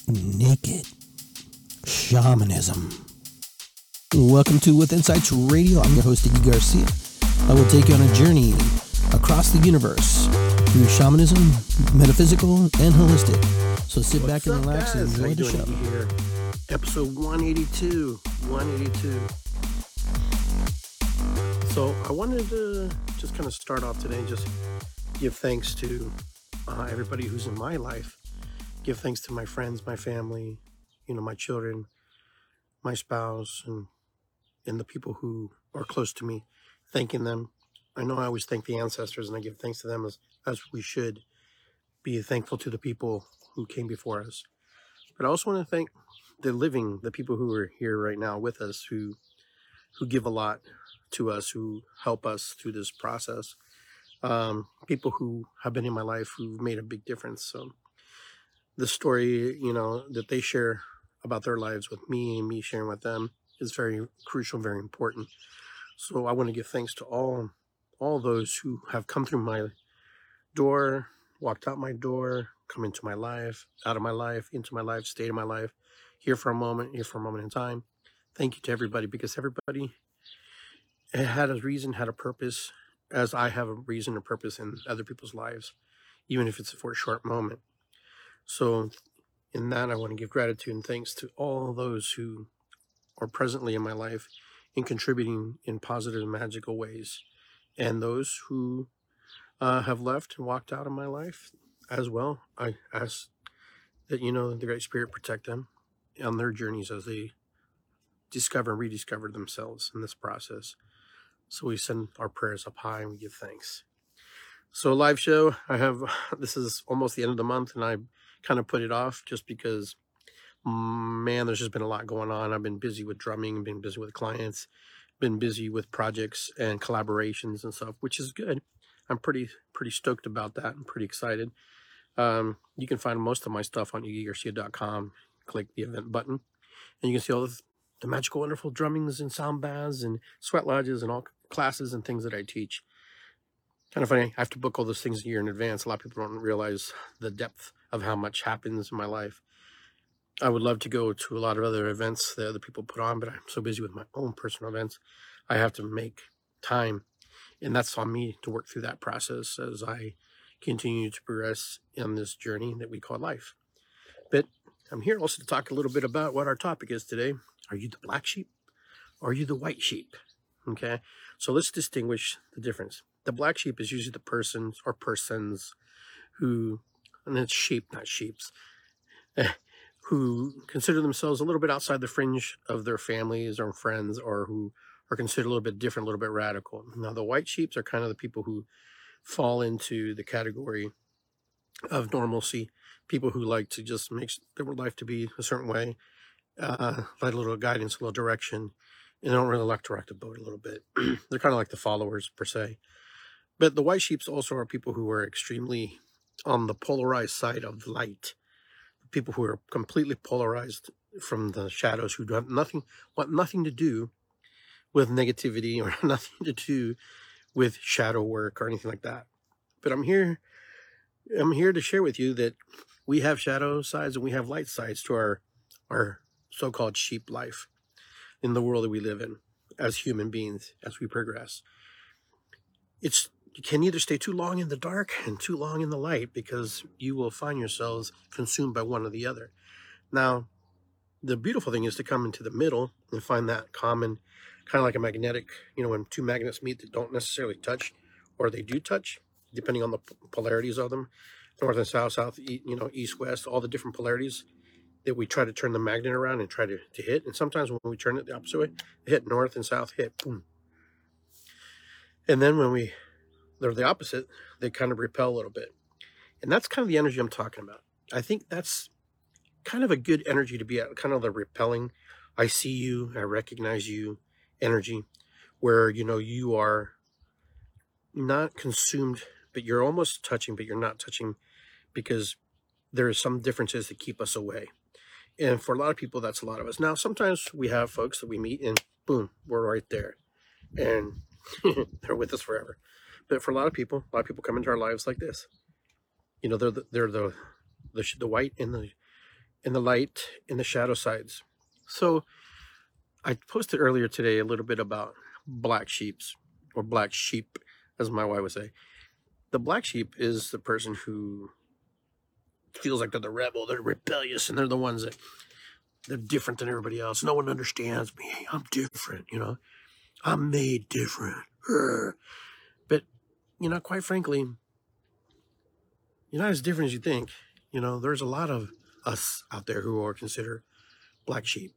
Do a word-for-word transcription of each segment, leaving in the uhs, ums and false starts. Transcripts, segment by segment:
Naked Shamanism. Welcome to With Insights Radio. I'm your host, Iggy Garcia. I will take you on a journey across the universe through shamanism, metaphysical, and holistic. So sit What's back and up, relax guys? and enjoy the How you show. doing here? Episode one eighty-two. one eighty-two. So I wanted to just kind of start off today and just give thanks to uh, everybody who's in my life. Give thanks to my friends, my family, you know, my children, my spouse, and and the people who are close to me. Thanking them. I know I always thank the ancestors, and I give thanks to them as as we should be thankful to the people who came before us. But I also want to thank the living, the people who are here right now with us, who who give a lot to us, who help us through this process. Um, people who have been in my life who've made a big difference. So the story, you know, that they share about their lives with me and me sharing with them is very crucial, very important. So I want to give thanks to all all those who have come through my door, walked out my door, come into my life, out of my life, into my life, stayed in my life, here for a moment, here for a moment in time. Thank you to everybody, because everybody had a reason, had a purpose, as I have a reason and purpose in other people's lives, even if it's for a short moment. So in that, I want to give gratitude and thanks to all those who are presently in my life and contributing in positive and magical ways, and those who uh, have left and walked out of my life as well. I ask that, you know, the Great Spirit protect them on their journeys as they discover and rediscover themselves in this process. So we send our prayers up high and we give thanks. So live show, I have, this is almost the end of the month, and I kind of put it off just because, man, there's just been a lot going on. I've been busy with drumming, been busy with clients, been busy with projects and collaborations and stuff, which is good. I'm pretty pretty stoked about that. I'm pretty excited. Um, you can find most of my stuff on iggy garcia dot com. Click the event button, and you can see all the, the magical, wonderful drummings and sound baths and sweat lodges and all classes and things that I teach. Kind of funny, I have to book all those things a year in advance. A lot of people don't realize the depth of how much happens in my life. I would love to go to a lot of other events that other people put on, but I'm so busy with my own personal events. I have to make time, and that's on me to work through that process as I continue to progress in this journey that we call life. But I'm here also to talk a little bit about what our topic is today. Are you the black sheep or are you the white sheep? Okay, so let's distinguish the difference. The black sheep is usually the persons or persons who, and it's sheep, not sheeps, who consider themselves a little bit outside the fringe of their families or friends, or who are considered a little bit different, a little bit radical. Now, the white sheeps are kind of the people who fall into the category of normalcy, people who like to just make their life to be a certain way, uh, like a little guidance, a little direction, and they don't really like to rock the boat a little bit. They're kind of like the followers, per se. But the white sheeps also are people who are extremely on the polarized side of light, people who are completely polarized from the shadows, who have nothing, want nothing to do with negativity or nothing to do with shadow work or anything like that. But I'm here, I'm here to share with you that we have shadow sides and we have light sides to our, our so-called sheep life in the world that we live in as human beings, as we progress. It's, you can either stay too long in the dark and too long in the light, because you will find yourselves consumed by one or the other. Now, the beautiful thing is to come into the middle and find that common, kind of like a magnetic, you know, when two magnets meet that don't necessarily touch, or they do touch, depending on the polarities of them, north and south, south, you know, east, west, all the different polarities that we try to turn the magnet around and try to, to hit. And sometimes when we turn it the opposite way, hit north and south, hit, boom. And then when we, they're the opposite, they kind of repel a little bit. And that's kind of the energy I'm talking about. I think that's kind of a good energy to be at, kind of the repelling, I see you, I recognize you energy, where, you know, you are not consumed, but you're almost touching, but you're not touching, because there are some differences that keep us away. And for a lot of people, that's a lot of us. Now, sometimes we have folks that we meet and boom, we're right there, and they're with us forever. But for a lot of people, a lot of people come into our lives like this. You know, they're the, they're the, the, the white and the, and the light and the shadow sides. So I posted earlier today a little bit about black sheeps, or black sheep, as my wife would say. The black sheep is the person who feels like they're the rebel, they're rebellious, and they're the ones that they're different than everybody else. No one understands me. I'm different, you know. I'm made different. But, you know, quite frankly, you're not as different as you think. You know, there's a lot of us out there who are considered black sheep.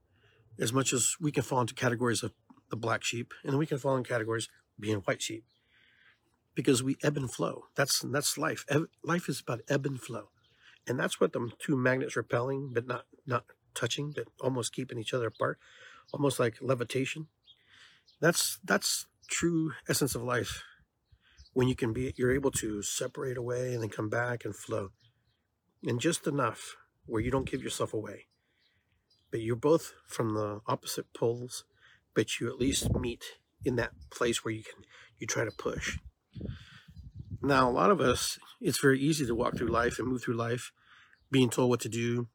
As much as we can fall into categories of the black sheep, and then we can fall in categories being white sheep, because we ebb and flow. That's that's life. Ebb, life is about ebb and flow, and that's what the two magnets repelling, but not not touching, but almost keeping each other apart, almost like levitation. That's that's true essence of life. When you can be, you're able to separate away and then come back and flow, and just enough where you don't give yourself away. But you're both from the opposite poles, but you at least meet in that place where you can, you try to push. Now, a lot of us, it's very easy to walk through life and move through life, being told what to do,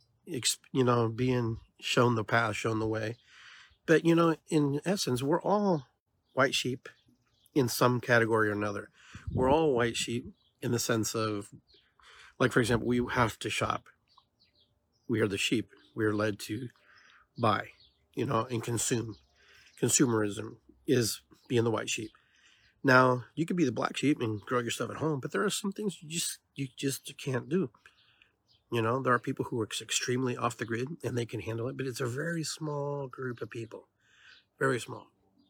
you know, being shown the path, shown the way. But, you know, in essence, we're all white sheep in some category or another. We're all white sheep in the sense of, like, for example, we have to shop. We are the sheep. We are led to buy, you know, and consume. Consumerism is being the white sheep. Now, you could be the black sheep and grow your stuff at home, but there are some things you just you just can't do. You know, there are people who are extremely off the grid and they can handle it, but it's a very small group of people. Very small.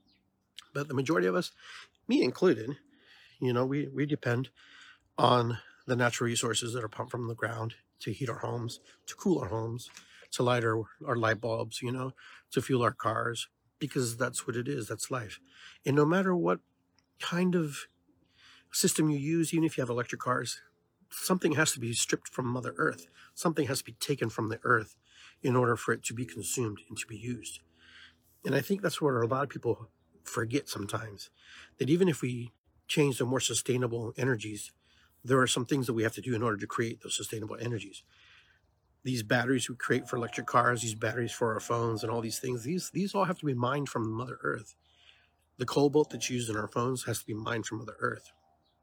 But the majority of us, me included, you know, we, we depend on the natural resources that are pumped from the ground to heat our homes, to cool our homes, to light our, our light bulbs, you know, to fuel our cars, because that's what it is. That's life. And no matter what kind of system you use, even if you have electric cars, something has to be stripped from Mother Earth. Something has to be taken from the earth in order for it to be consumed and to be used. And I think that's where a lot of people forget sometimes, that even if we change to more sustainable energies, there are some things that we have to do in order to create those sustainable energies. These batteries we create for electric cars, these batteries for our phones and all these things, these, these all have to be mined from Mother Earth. The cobalt that's used in our phones has to be mined from Mother Earth.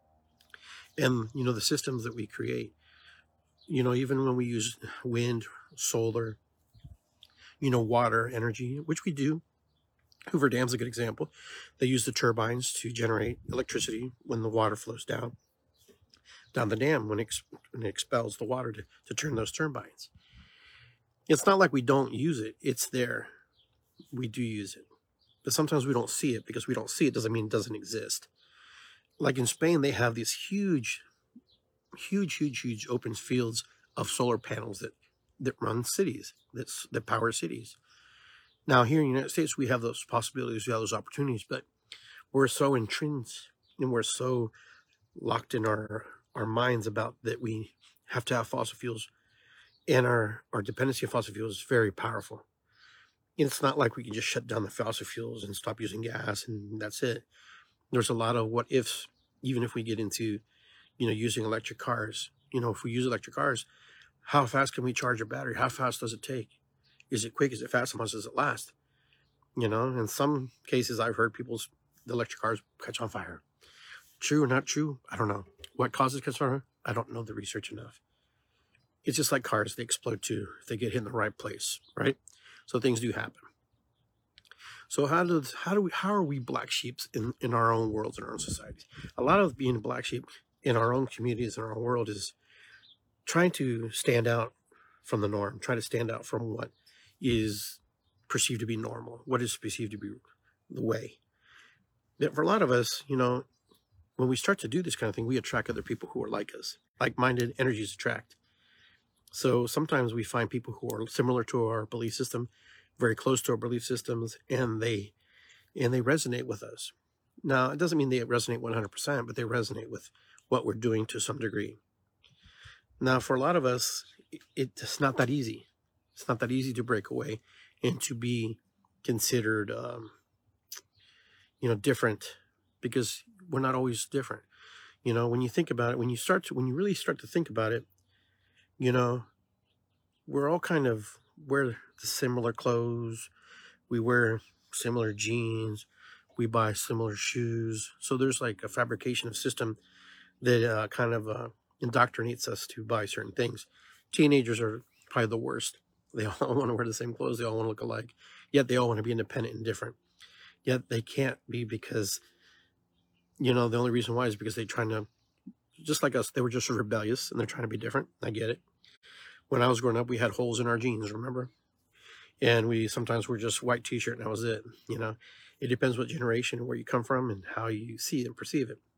And, you know, the systems that we create, you know, even when we use wind, solar, you know, water energy, which we do. Hoover Dam's a good example. They use the turbines to generate electricity when the water flows down, down the dam, when it, when it expels the water to, to turn those turbines. It's not like we don't use it. It's there. We do use it. But sometimes we don't see it. Because we don't see it doesn't mean it doesn't exist. Like in Spain, they have these huge, huge, huge, huge open fields of solar panels that, that run cities, that's, that power cities. Now, here in the United States, we have those possibilities, we have those opportunities, but we're so entrenched and we're so locked in our, our minds about that we have to have fossil fuels, and our, our dependency on fossil fuels is very powerful. And it's not like we can just shut down the fossil fuels and stop using gas and that's it. There's a lot of what ifs, even if we get into, you know, using electric cars. You know, if we use electric cars, how fast can we charge a battery? How fast does it take? Is it quick? Is it fast? How much does it last? You know, in some cases, I've heard people's the electric cars catch on fire. True or not true? I don't know. What causes catch on fire? I don't know the research enough. It's just like cars. They explode too if they get hit in the right place, right? So things do happen. So how does how do we how are we black sheep in, in our own worlds, in our own societies? A lot of being a black sheep in our own communities, in our own world, is trying to stand out from the norm, trying to stand out from what is perceived to be normal, what is perceived to be the way. That for a lot of us, you know, when we start to do this kind of thing, we attract other people who are like us. Like-minded energies attract. So sometimes we find people who are similar to our belief system, very close to our belief systems, and they and they resonate with us. Now, it doesn't mean they resonate one hundred percent, but they resonate with what we're doing to some degree. Now, for a lot of us, it, it's not that easy. It's not that easy to break away and to be considered, um, you know, different, because we're not always different. You know, when you think about it, when you start to, when you really start to think about it, you know, we're all kind of wear the similar clothes, we wear similar jeans, we buy similar shoes. So there's like a fabrication of system that uh, kind of uh, indoctrinates us to buy certain things. Teenagers are probably the worst. They all want to wear the same clothes. They all want to look alike. Yet they all want to be independent and different. Yet they can't be because, you know, the only reason why is because they're trying to, just like us, they were just rebellious and they're trying to be different. I get it. When I was growing up, we had holes in our jeans, remember? And we sometimes were just white t-shirt and that was it. You know, it depends what generation and where you come from and how you see it and perceive it.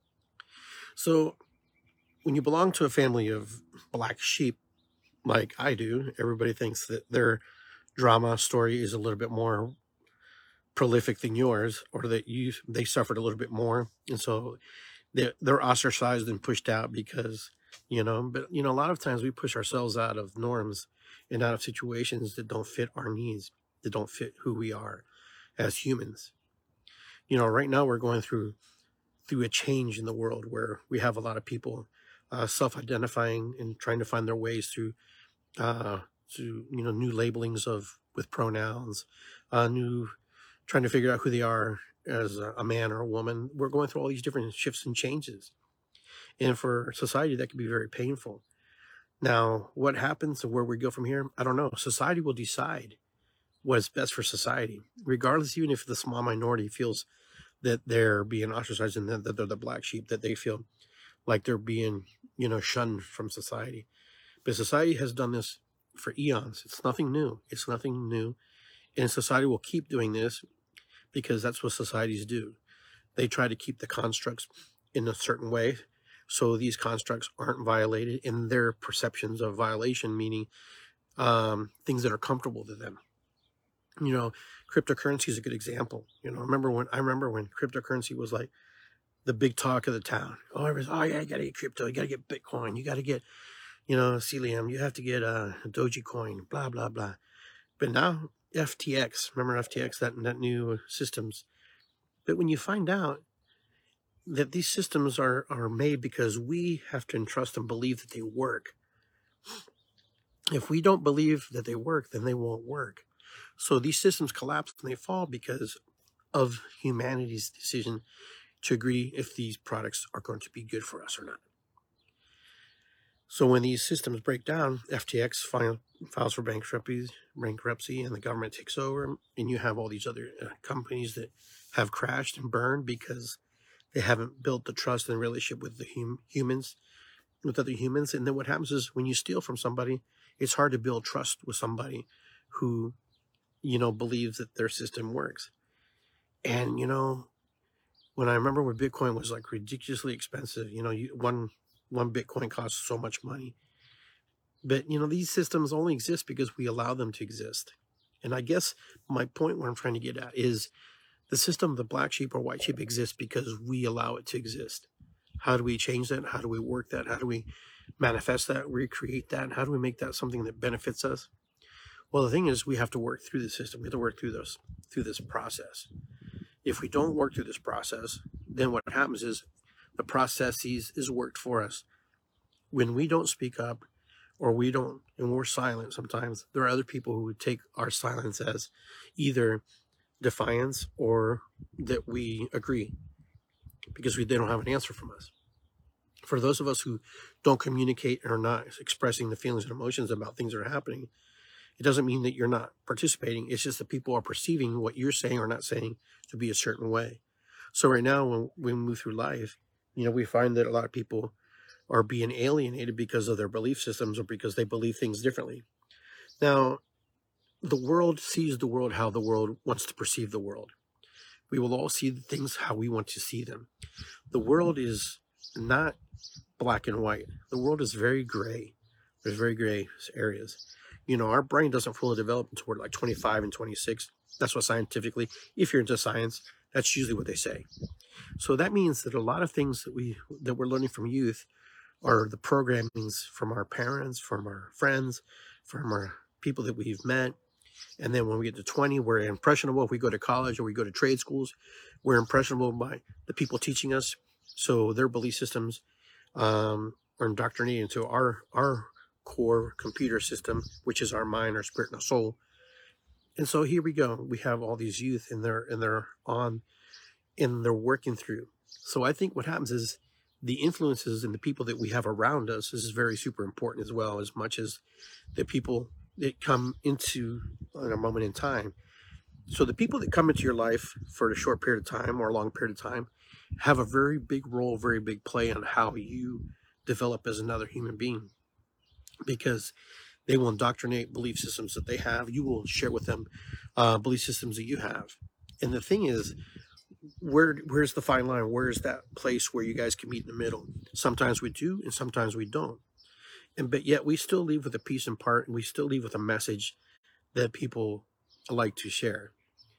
So when you belong to a family of black sheep, like I do, everybody thinks that their drama story is a little bit more prolific than yours, or that you they suffered a little bit more, and so they're, they're ostracized and pushed out because, you know, but, you know, a lot of times we push ourselves out of norms and out of situations that don't fit our needs, that don't fit who we are as humans. You know, right now we're going through through a change in the world where we have a lot of people uh, self-identifying and trying to find their ways through uh, to, you know, new labelings of with pronouns, uh, new trying to figure out who they are as a, a man or a woman. We're going through all these different shifts and changes. And for society, that can be very painful. Now, what happens and where we go from here, I don't know. Society will decide what is best for society, regardless, even if the small minority feels that they're being ostracized and that they're the black sheep, that they feel like they're being, you know, shunned from society. But society has done this for eons. It's nothing new. It's nothing new. And society will keep doing this because that's what societies do. They try to keep the constructs in a certain way so these constructs aren't violated in their perceptions of violation, meaning um, things that are comfortable to them. You know, cryptocurrency is a good example. You know, remember when I remember when cryptocurrency was like the big talk of the town. Oh, everyone's, oh yeah, you gotta get crypto, you gotta get Bitcoin, you gotta get, you know, Celium, you have to get uh, Dogecoin, blah blah blah. But now F T X, remember F T X, that that new systems. But when you find out that these systems are are made because we have to entrust and believe that they work. If we don't believe that they work, then they won't work. So these systems collapse and they fall because of humanity's decision to agree if these products are going to be good for us or not. So when these systems break down, F T X file, files for bankruptcy, bankruptcy, and the government takes over, and you have all these other uh, companies that have crashed and burned because they haven't built the trust and relationship with the hum- humans, with other humans. And then what happens is when you steal from somebody, it's hard to build trust with somebody who, you know, believes that their system works. And, you know, when I remember when Bitcoin was like ridiculously expensive, you know, you, one one Bitcoin costs so much money. But, you know, these systems only exist because we allow them to exist. And I guess my point, what I'm trying to get at, is the system of the black sheep or white sheep exists because we allow it to exist. How do we change that? How do we work that? How do we manifest that, recreate that? How do we make that something that benefits us? Well, the thing is, we have to work through the system. We have to work through this, through this process. If we don't work through this process, then what happens is the process is, is worked for us. When we don't speak up, or we don't, and we're silent sometimes, there are other people who would take our silence as either defiance or that we agree because we, they don't have an answer from us. For those of us who don't communicate and are not expressing the feelings and emotions about things that are happening, it doesn't mean that you're not participating. It's just that people are perceiving what you're saying or not saying to be a certain way. So right now, when we move through life, you know, we find that a lot of people are being alienated because of their belief systems or because they believe things differently. Now, the world sees the world how the world wants to perceive the world. We will all see things how we want to see them. The world is not black and white. The world is very gray. There's very gray areas. You know, our brain doesn't fully develop until we're like twenty-five and twenty-six. That's what scientifically, if you're into science, that's usually what they say. So that means that a lot of things that, we, that we're learning from youth are the programmings from our parents, from our friends, from our people that we've met. And then when we get to twenty, we're impressionable. If we go to college or we go to trade schools, we're impressionable by the people teaching us. So their belief systems um, are indoctrinated into our, our core computer system, which is our mind, our spirit, and our soul. And so here we go. We have all these youth, and they're and they're on, and they're working through. So I think what happens is the influences and the people that we have around us is very super important as well, as much as the people that come into in a moment in time. So the people that come into your life for a short period of time or a long period of time have a very big role, very big play on how you develop as another human being, because they will indoctrinate belief systems that they have. You will share with them uh, belief systems that you have. And the thing is, where where's the fine line? Where's that place where you guys can meet in the middle? Sometimes we do, and sometimes we don't. And but yet we still leave with a piece and part, and we still leave with a message that people like to share.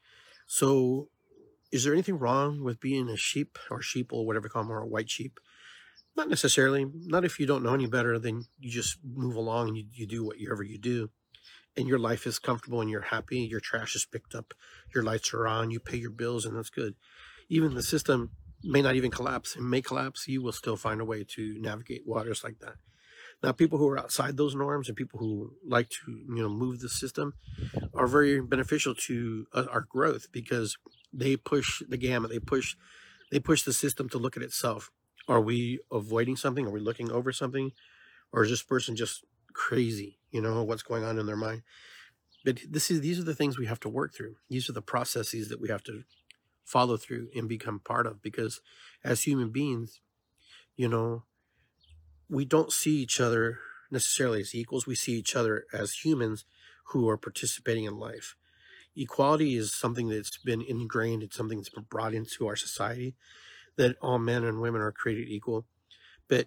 So is there anything wrong with being a sheep or sheeple, whatever you call them, or a white sheep? Not necessarily. Not if you don't know any better, then you just move along and you, you do whatever you do. And your life is comfortable and you're happy. Your trash is picked up. Your lights are on. You pay your bills, and that's good. Even the system may not even collapse. It may collapse. You will still find a way to navigate waters like that. Now, people who are outside those norms and people who like to, you know, move the system are very beneficial to uh, our growth, because they push the gamut. They push, they push the system to look at itself. Are we avoiding something? Are we looking over something? Or is this person just crazy? You know, what's going on in their mind? But this is these are the things we have to work through. These are the processes that we have to follow through and become part of, because as human beings, you know, we don't see each other necessarily as equals. We see each other as humans who are participating in life. Equality is something that's been ingrained. It's something that's been brought into our society, that all men and women are created equal. But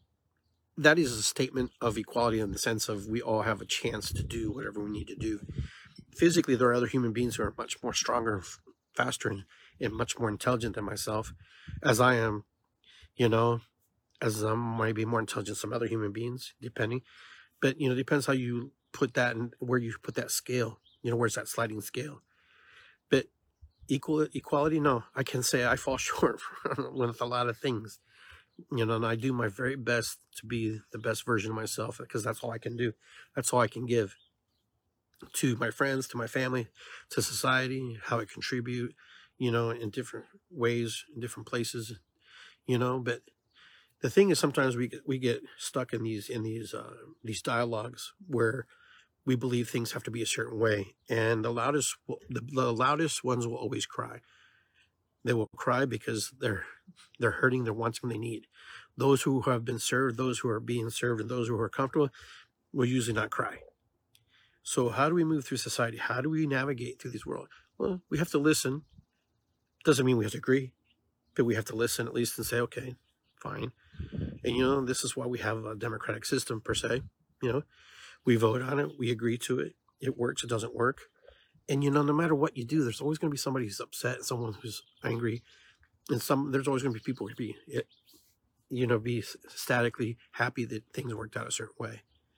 that is a statement of equality in the sense of we all have a chance to do whatever we need to do. Physically, there are other human beings who are much more stronger, faster, and, and much more intelligent than myself, as I am, you know, as I might be more intelligent than some other human beings, depending. But, you know, it depends how you put that and where you put that scale, you know, where's that sliding scale. But equal equality, no, I can say I fall short with a lot of things. You know, and I do my very best to be the best version of myself, because that's all I can do. That's all I can give to my friends, to my family, to society, how I contribute, you know, in different ways, in different places, you know. But the thing is, sometimes we get, we get stuck in these, in these, uh, these dialogues where we believe things have to be a certain way. And the loudest, the, the loudest ones will always cry. They will cry because they're they're hurting, they're wanting, they need. Those who have been served, those who are being served, and those who are comfortable will usually not cry. So how do we move through society? How do we navigate through this world? Well, we have to listen. Doesn't mean we have to agree, but we have to listen at least and say, okay, fine. And, you know, this is why we have a democratic system, per se. You know, we vote on it, we agree to it. It works, it doesn't work. And, you know, no matter what you do, there's always going to be somebody who's upset, someone who's angry, and some there's always going to be people who be, you know, be statically happy that things worked out a certain way.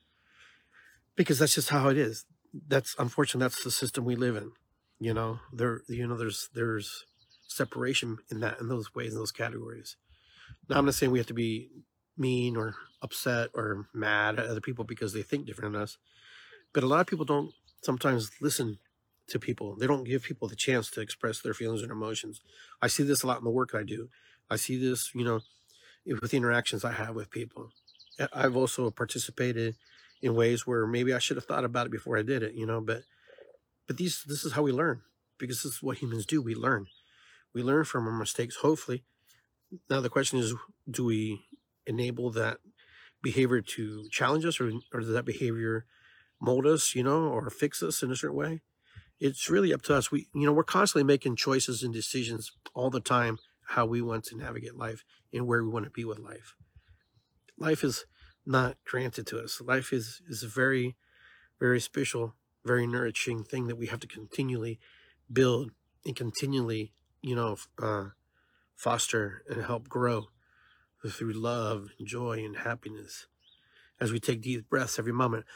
Because that's just how it is. That's, unfortunately, that's the system we live in. You know, there, you know, there's there's separation in that, in those ways, in those categories. Now, I'm not saying we have to be mean or upset or mad at other people because they think different than us. But a lot of people don't sometimes listen to people. They don't give people the chance to express their feelings and emotions. I see this a lot in the work I do. I see this, you know, with the interactions I have with people. I've also participated in ways where maybe I should have thought about it before I did it, you know, but but these this is how we learn, because this is what humans do. We learn. We learn from our mistakes, hopefully. Now the question is, do we enable that behavior to challenge us, or, or does that behavior mold us, you know, or fix us in a certain way? It's really up to us. We, you know, we're constantly making choices and decisions all the time, how we want to navigate life and where we want to be with life. Life is not granted to us. Life is, is a very, very special, very nourishing thing that we have to continually build and continually, you know, uh, foster and help grow through love and joy and happiness as we take deep breaths every moment.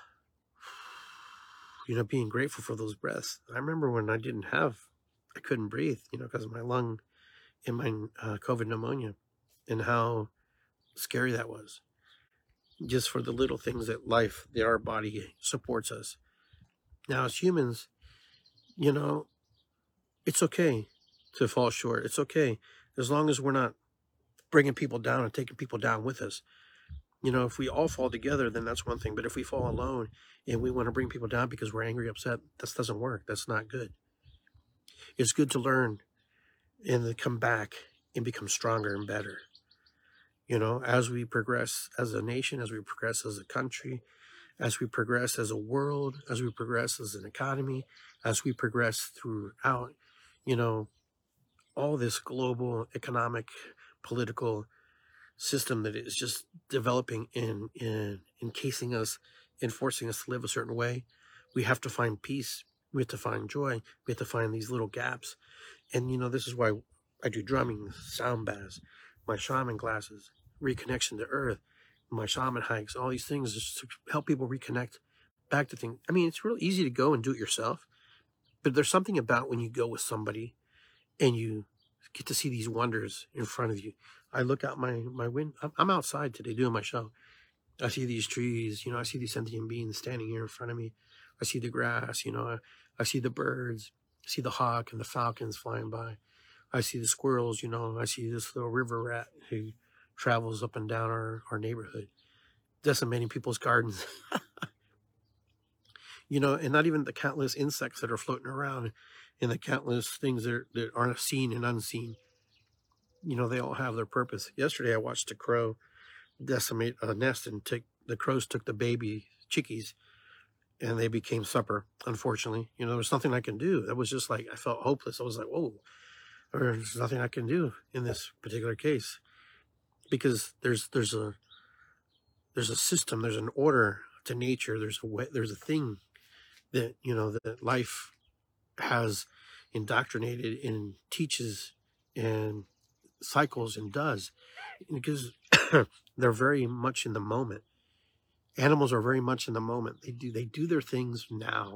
You know, being grateful for those breaths. I remember when I didn't have, I couldn't breathe, you know, because of my lung and my uh, COVID pneumonia, and how scary that was. just for the little things that life, that our body supports us. Now, as humans, you know, it's okay to fall short. It's okay as long as we're not bringing people down and taking people down with us. You know, if we all fall together, then that's one thing. But if we fall alone and we want to bring people down because we're angry, upset, that doesn't work. That's not good. It's good to learn and to come back and become stronger and better. You know, as we progress as a nation, as we progress as a country, as we progress as a world, as we progress as an economy, as we progress throughout, you know, all this global economic, political system that is just developing and, and encasing us and forcing us to live a certain way, we have to find peace. We have to find joy. We have to find these little gaps. And, you know, this is why I do drumming, sound baths, my shaman classes, reconnection to earth, my shaman hikes, all these things just to help people reconnect back to things. I mean, it's real easy to go and do it yourself, but there's something about when you go with somebody and you get to see these wonders in front of you. I look out my, my window. I'm outside today doing my show. I see these trees, you know, I see these sentient beings standing here in front of me. I see the grass, you know, I, I see the birds, I see the hawk and the falcons flying by. I see the squirrels, you know, I see this little river rat who travels up and down our, our neighborhood, decimating people's gardens. You know, and not even the countless insects that are floating around and the countless things that, are, that aren't seen and unseen. You know, they all have their purpose. Yesterday, I watched a crow decimate a nest and take the crows took the baby chickies and they became supper, unfortunately. You know, there was nothing I can do. That was just like, I felt hopeless. I was like, whoa, there's nothing I can do in this particular case. Because there's there's a there's a system, there's an order to nature, there's a way, there's a thing that, you know, that life has indoctrinated and teaches and cycles and does, because they're very much in the moment. Animals are very much in the moment. They do they do their things now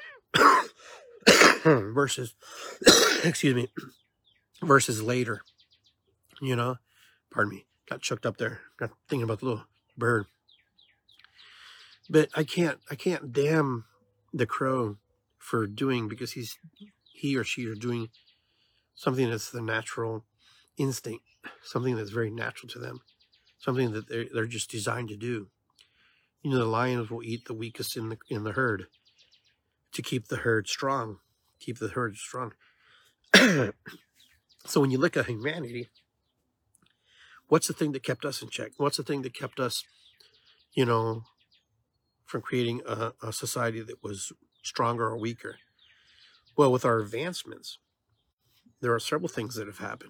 versus excuse me versus later. You know, pardon me, got choked up there. Got thinking about the little bird. But I can't I can't damn the crow for doing, because he's he or she are doing something that's the natural instinct, something that's very natural to them, something that they're, they're just designed to do. You know, the lions will eat the weakest in the in the herd to keep the herd strong, keep the herd strong. So when you look at humanity, what's the thing that kept us in check? What's the thing that kept us, you know, from creating a, a society that was stronger or weaker? Well, with our advancements, there are several things that have happened.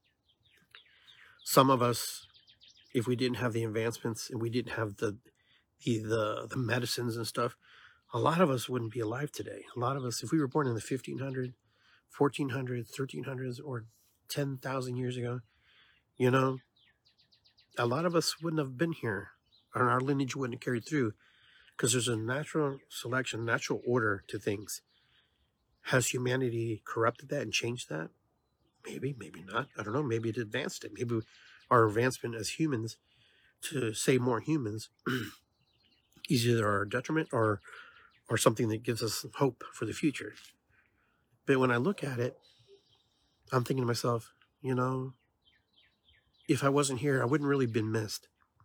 Some of us, if we didn't have the advancements and we didn't have the the the, the medicines and stuff, a lot of us wouldn't be alive today. A lot of us, if we were born in the fifteen hundreds, fourteen hundreds, thirteen hundreds, or ten thousand years ago, you know, a lot of us wouldn't have been here, and our lineage wouldn't have carried through, because there's a natural selection, natural order to things. Has humanity corrupted that and changed that? Maybe, maybe not. I don't know. Maybe it advanced it. Maybe our advancement as humans to say more humans is either our detriment or or something that gives us hope for the future. But when I look at it, I'm thinking to myself, you know, if I wasn't here, I wouldn't really been missed,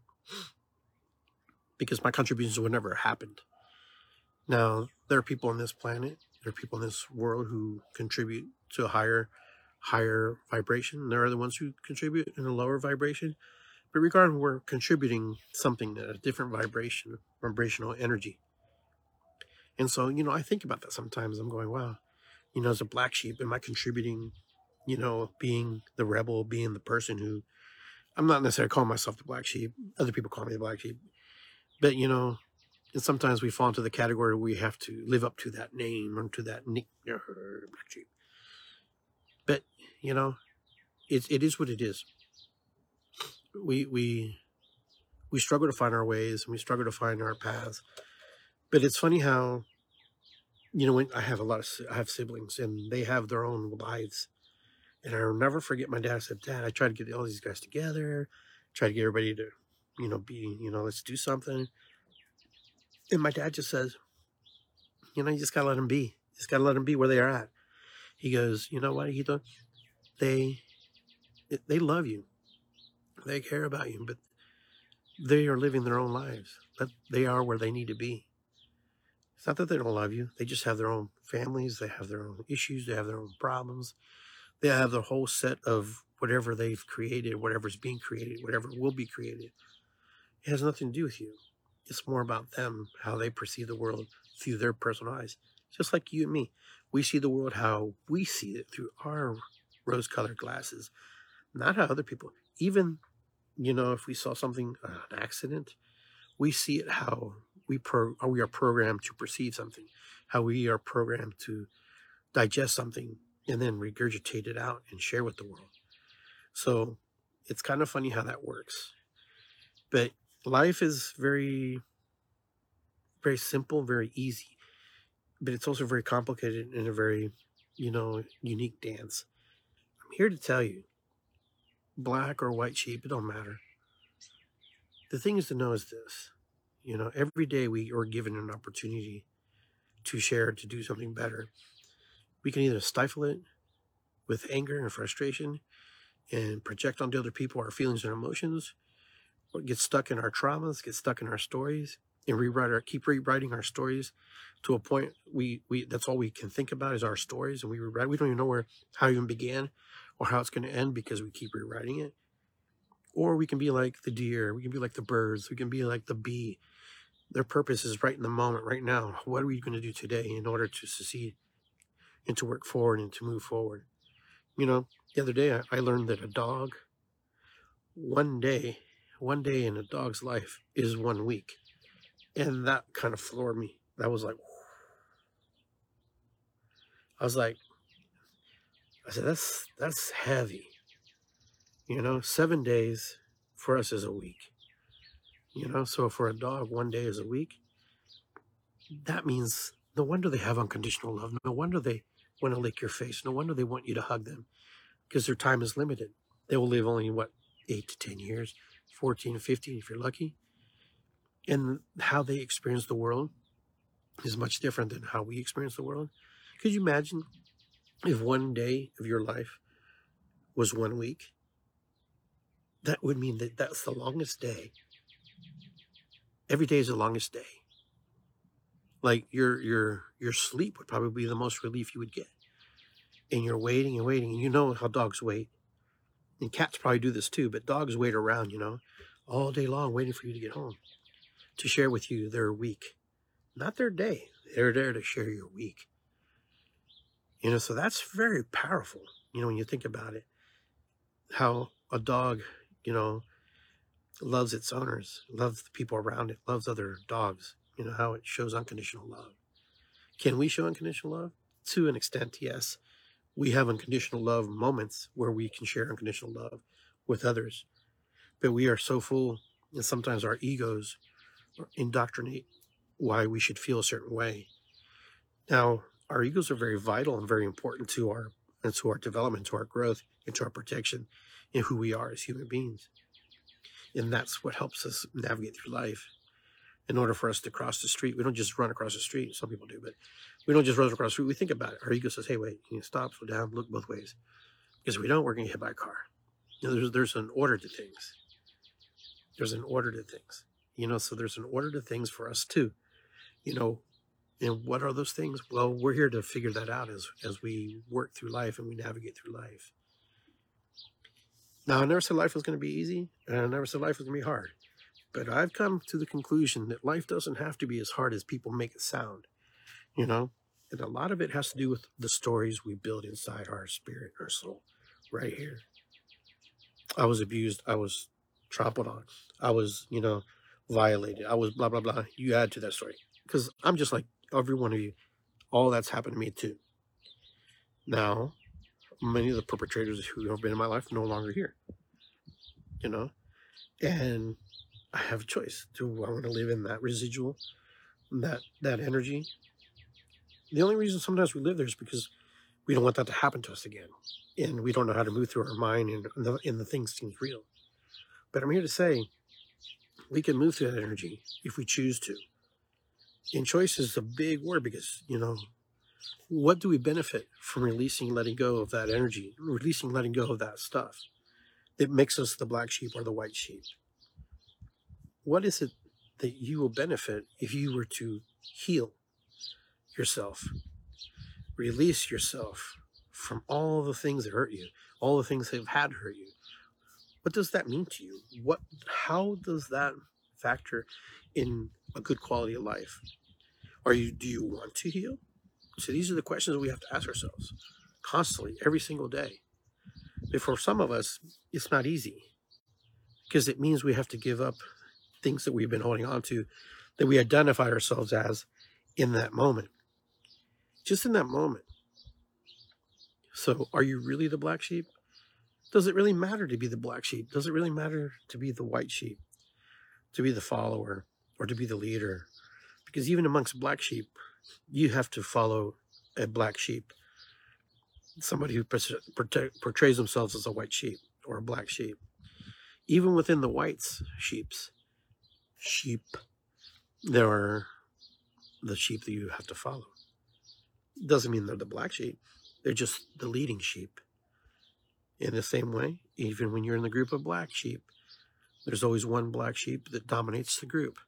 because my contributions would never have happened. Now, there are people on this planet, there are people in this world who contribute to a higher, higher vibration. There are the ones who contribute in a lower vibration. But regardless, we're contributing something at a different vibration, vibrational energy. And so, you know, I think about that sometimes. I'm going, wow, you know, as a black sheep, am I contributing, you know, being the rebel, being the person who, I'm not necessarily calling myself the black sheep. Other people call me the black sheep. But, you know, and sometimes we fall into the category where we have to live up to that name or to that nick, black sheep. But, you know, it, it is what it is. We, we, we struggle to find our ways, and we struggle to find our paths. But it's funny how, you know, when I have a lot of, I have siblings, and they have their own lives. And I'll never forget my dad said, Dad, I try to get all these guys together, try to get everybody to you know, be, you know, let's do something. And my dad just says, you know, you just got to let them be. You just got to let them be where they are at. He goes, you know what, he don't, they, they love you. They care about you, but they are living their own lives. But they are where they need to be. It's not that they don't love you. They just have their own families. They have their own issues. They have their own problems. They have the whole set of whatever they've created, whatever's being created, whatever will be created. It has nothing to do with you. It's more about them, how they perceive the world through their personal eyes. Just like you and me. We see the world how we see it through our rose-colored glasses. Not how other people, even, you know, if we saw something, uh, an accident, we see it how we pro, how we are programmed to perceive something, how we are programmed to digest something and then regurgitate it out and share with the world. So it's kind of funny how that works. But life is very, very simple, very easy. But it's also very complicated in a very, you know, unique dance. I'm here to tell you, black or white sheep, it don't matter. The thing is to know is this, you know, every day we are given an opportunity to share, to do something better. We can either stifle it with anger and frustration and project onto other people our feelings and emotions, or get stuck in our traumas, get stuck in our stories, and rewrite our, keep rewriting our stories to a point we, we that's all we can think about is our stories, and we rewrite. We don't even know where how it even began or how it's going to end because we keep rewriting it. Or we can be like the deer, we can be like the birds, we can be like the bee. Their purpose is right in the moment, right now. What are we going to do today in order to succeed and to work forward and to move forward? You know, the other day I, I learned that a dog, one day, one day in a dog's life is one week. And that kind of floored me. That was like, I was like, I said, that's, that's heavy. You know, seven days for us is a week. You know, so for a dog, one day is a week. That means no wonder they have unconditional love. No wonder they want to lick your face. No wonder they want you to hug them, because their time is limited. They will live only, what, eight to ten years, fourteen, fifteen if you're lucky. And how they experience the world is much different than how we experience the world. Could you imagine if one day of your life was one week? That would mean that that's the longest day. Every day is the longest day. Like your your your sleep would probably be the most relief you would get. And you're waiting and waiting. And you know how dogs wait. And cats probably do this too, but dogs wait around, you know, all day long waiting for you to get home to share with you their week. Not their day. They're there to share your week. You know, so that's very powerful, you know, when you think about it. How a dog, you know, loves its owners, loves the people around it, loves other dogs, you know, how it shows unconditional love. Can we show unconditional love? To an extent, yes. We have unconditional love moments where we can share unconditional love with others. But we are so full, and sometimes our egos indoctrinate why we should feel a certain way. Now, our egos are very vital and very important to our, and to our development, to our growth, and to our protection, and who we are as human beings. And that's what helps us navigate through life. In order for us to cross the street, we don't just run across the street. Some people do, but we don't just run across the street. We think about it. Our ego says, hey, wait, you stop, slow down, look both ways. Because if we don't, we're going to get hit by a car. You know, there's, there's an order to things. There's an order to things. You know, so there's an order to things for us too. You know, and what are those things? Well, we're here to figure that out as, as we work through life and we navigate through life. Now, I never said life was going to be easy, and I never said life was going to be hard. But I've come to the conclusion that life doesn't have to be as hard as people make it sound, you know? And a lot of it has to do with the stories we build inside our spirit, our soul, right here. I was abused. I was trampled on. I was, you know, violated. I was blah, blah, blah. You add to that story. Because I'm just like every one of you. All that's happened to me too. Now, many of the perpetrators who have been in my life are no longer here, you know? And I have a choice. Do I want to live in that residual, that that energy? The only reason sometimes we live there is because we don't want that to happen to us again. And we don't know how to move through our mind, and the, and the thing seems real. But I'm here to say, we can move through that energy if we choose to. And choice is a big word because, you know, what do we benefit from releasing, letting go of that energy, releasing, letting go of that stuff that makes us the black sheep or the white sheep? What is it that you will benefit if you were to heal yourself, release yourself from all the things that hurt you, all the things that have had hurt you? What does that mean to you? What, how does that factor in a good quality of life? Are you, do you want to heal? So these are the questions we have to ask ourselves constantly, every single day. But for some of us, it's not easy because it means we have to give up things that we've been holding on to, that we identify ourselves as in that moment. Just in that moment. So are you really the black sheep? Does it really matter to be the black sheep? Does it really matter to be the white sheep? To be the follower or to be the leader? Because even amongst black sheep, you have to follow a black sheep. Somebody who portrays themselves as a white sheep or a black sheep. Even within the whites, sheeps, sheep, there are the sheep that you have to follow. Doesn't mean they're the black sheep. They're just the leading sheep. In the same way, even when you're in the group of black sheep, there's always one black sheep that dominates the group.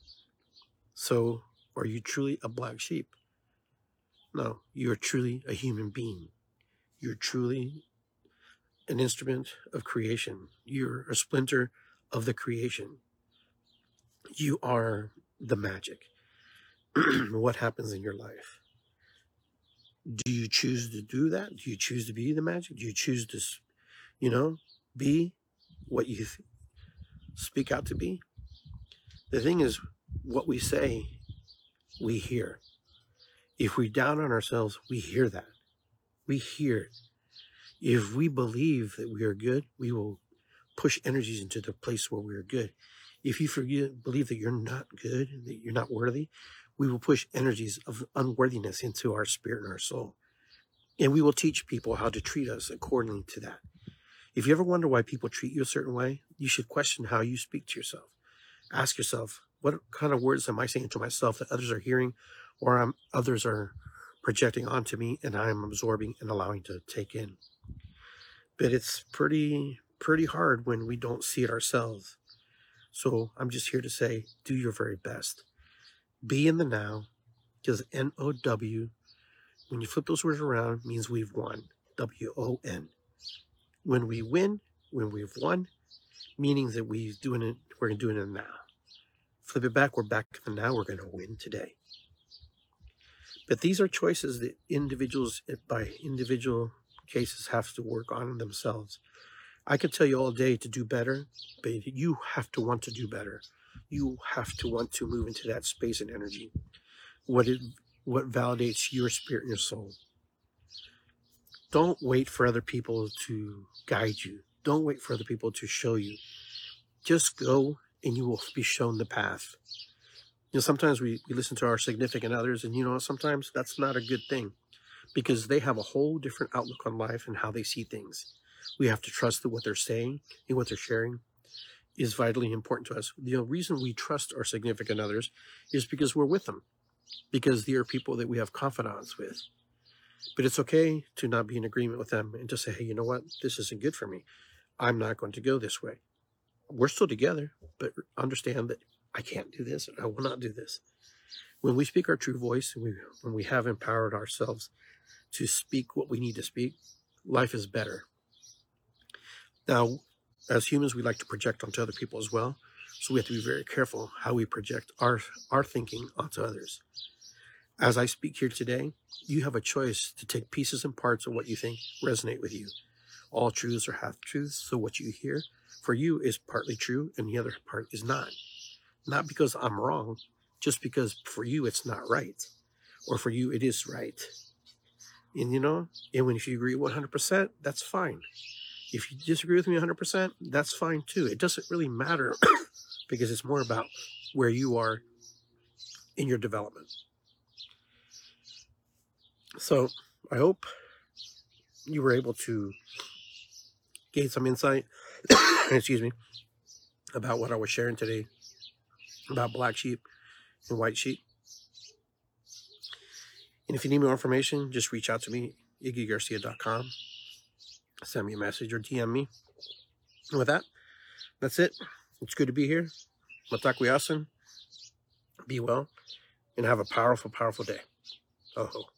So, are you truly a black sheep? No, you're truly a human being. You're truly an instrument of creation. You're a splinter of the creation. You are the magic. What happens in your life? Do you choose to do that? Do you choose to be the magic? Do you choose to, you know, be what you th- speak out to be? The thing is, what we say, we hear. If we down on ourselves, we hear that. We hear it. If we believe that we are good, we will push energies into the place where we are good. If you forget, believe that you're not good, that you're not worthy, we will push energies of unworthiness into our spirit and our soul. And we will teach people how to treat us accordingly to that. If you ever wonder why people treat you a certain way, you should question how you speak to yourself. Ask yourself, what kind of words am I saying to myself that others are hearing or um, others are projecting onto me and I'm absorbing and allowing to take in? But it's pretty, pretty hard when we don't see it ourselves. So I'm just here to say, do your very best. Be in the now, because N O W, when you flip those words around, means we've won. W O N. When we win, when we've won, meaning that we're doing it, we're doing it now. Flip it back, we're back to the now, we're going to win today. But these are choices that individuals, by individual cases, have to work on themselves. I could tell you all day to do better, but you have to want to do better. You have to want to move into that space and energy. What it, what validates your spirit and your soul. Don't wait for other people to guide you. Don't wait for other people to show you. Just go and you will be shown the path. You know, sometimes we, we listen to our significant others and, you know, sometimes that's not a good thing because they have a whole different outlook on life and how they see things. We have to trust that what they're saying and what they're sharing is vitally important to us. The reason we trust our significant others is because we're with them, because they are people that we have confidence with. But it's okay to not be in agreement with them and to say, hey, you know what? This isn't good for me. I'm not going to go this way. We're still together, but understand that I can't do this. I will not do this. When we speak our true voice, and we, when we have empowered ourselves to speak what we need to speak, life is better. Now, as humans, we like to project onto other people as well. So we have to be very careful how we project our, our thinking onto others. As I speak here today, you have a choice to take pieces and parts of what you think resonate with you. All truths are half truths, so what you hear for you is partly true and the other part is not. Not because I'm wrong, just because for you it's not right. Or for you it is right. And you know, and when if you agree one hundred percent, that's fine. If you disagree with me one hundred percent, that's fine too. It doesn't really matter because it's more about where you are in your development. So I hope you were able to gain some insight, excuse me, about what I was sharing today about black sheep and white sheep. And if you need more information, just reach out to me, iggy garcia dot com. Send me a message or D M me. And with that, that's it. It's good to be here. Matakuyasan. Be well and have a powerful, powerful day. Oh ho.